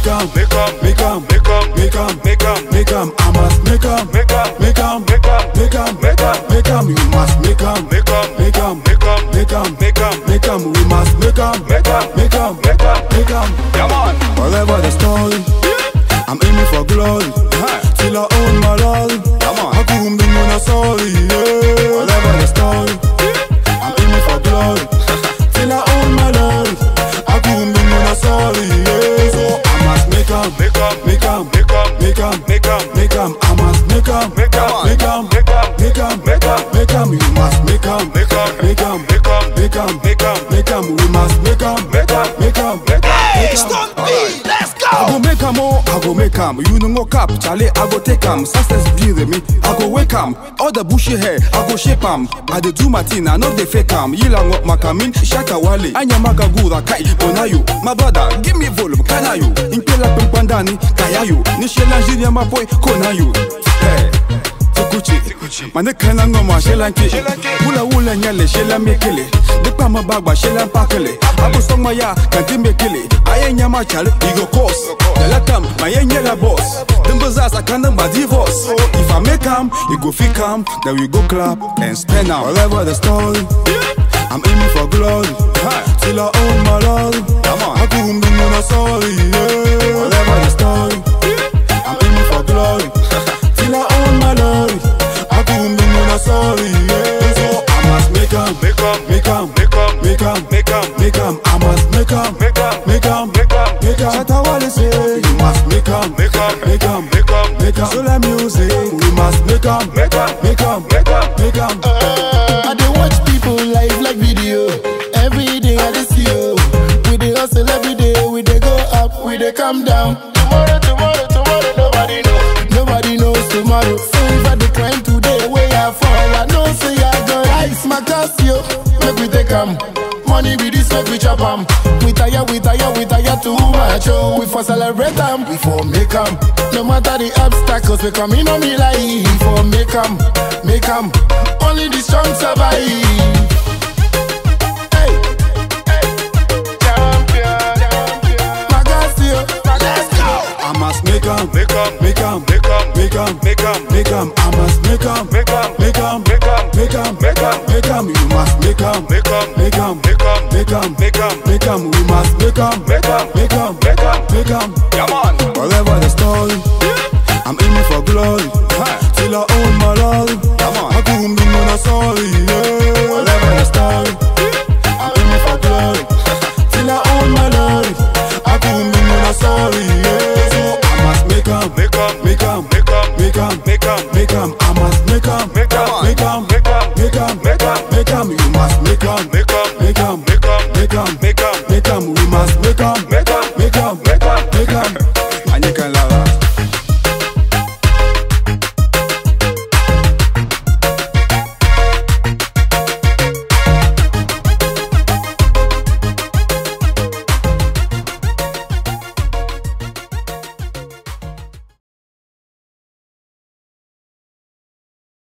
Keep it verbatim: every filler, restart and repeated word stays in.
make 'em, make 'em, make 'em, make 'em, make 'em, make 'em, make 'em. I must make 'em, make 'em, make 'em, make 'em, make 'em, make 'em, make 'em. You must make 'em, make 'em, make 'em, make 'em, make 'em, make 'em, make 'em. We must make 'em, make 'em, make 'em, make 'em, make 'em. Come on. Whatever the story, I'm aiming for glory. Till I own my lorry. Come on. I couldn't be no sorry. Yeah. Whatever the story, I'm aiming for glory. Till I own my lorry. I couldn't be no sorry. Yeah. So I must make 'em, make 'em, make 'em, make 'em, make 'em, make 'em, make 'em. I must make 'em, make 'em, make 'em, make 'em, make 'em, make 'em, make 'em. You must make 'em, make 'em, make 'em, make 'em, make 'em, make 'em, make 'em. We must make 'em, make 'em, make 'em, make 'em. Hey, stop me. Let's go. I go make 'em, oh, I go make 'em. You know no cap, Charlie, I go take 'em. Success be with me, I go wake 'em. All the bushy hair, I go shape 'em. I dey do my thing, I know they fake 'em. Yila ngok makamin, shaka wale. Anya magagura kai, bonayo. My brother, give me volume, kanayo. Impela pimpandani, kayayo. Nishela jinya maboy, konayo. Hey. Tukuchi, mane kana ngoma shelanke. Wula wula nyale shela mekele. Depa mabagba shela pakele. Abo songma ya kanti mekele. Aye nyama chale igo course. Delatam maye nyela boss. Dembozaza kana ma divorce. So if I make 'em, you go fake 'em. Then we go clap and spend 'em. Whatever the story, I'm aiming for glory. Till I own my lorry. Come on. I couldn't be no sorry. Yeah. Whatever the story, I'm aiming for glory. Till I own my lorry. I couldn't be no sorry. Yeah. So I must make 'em, make 'em, make 'em, make 'em, make 'em, make 'em, make 'em. I must make 'em, make 'em, make 'em, make 'em, make 'em. Shatawale say you must make 'em, make 'em, make 'em, make 'em, make 'em. Solar music, we must make 'em, make 'em, make 'em, make 'em, make 'em. I dey watch people live like video. Every day I dey see you. We dey hustle every day. We dey go up, we dey come down. Tomorrow, tomorrow, tomorrow, nobody knows. Nobody knows tomorrow. So if I decline today, where I fall, I know say I go rise my Casio. Make we take 'em. Money be this, make we chop 'em. We tire, we tire, we tire too much. Oh, we for celebrate 'em, we for make 'em. No matter the obstacles, we coming on me like we for make 'em, make 'em. Only the strong survive. Hey, hey, champion, champion. Magasio, let's go. I must make 'em, make 'em, make 'em, make 'em, make 'em, make 'em, make 'em. I must make 'em, make 'em, make 'em, make 'em, make 'em, make 'em, make 'em. You must make 'em, make 'em, make 'em, make 'em, make 'em, make 'em, make 'em. We must make 'em, make 'em, make 'em, make 'em, make 'em. Come on. Whatever the story, I'm aiming for glory. Till I own my lorry. Come on. I couldn't be no sorry. Yeah. Whatever the story, I'm aiming for glory. Till I own my lorry. I couldn't be no sorry. Yeah. So I must make 'em, make 'em, make 'em, make 'em, make 'em, make 'em, make 'em. I must make 'em, make 'em, make 'em, make 'em, make 'em, make 'em, make 'em. You must make 'em, make 'em, make 'em, make 'em, make 'em, make 'em, make 'em. We must make 'em, make 'em, make 'em, make 'em, make 'em.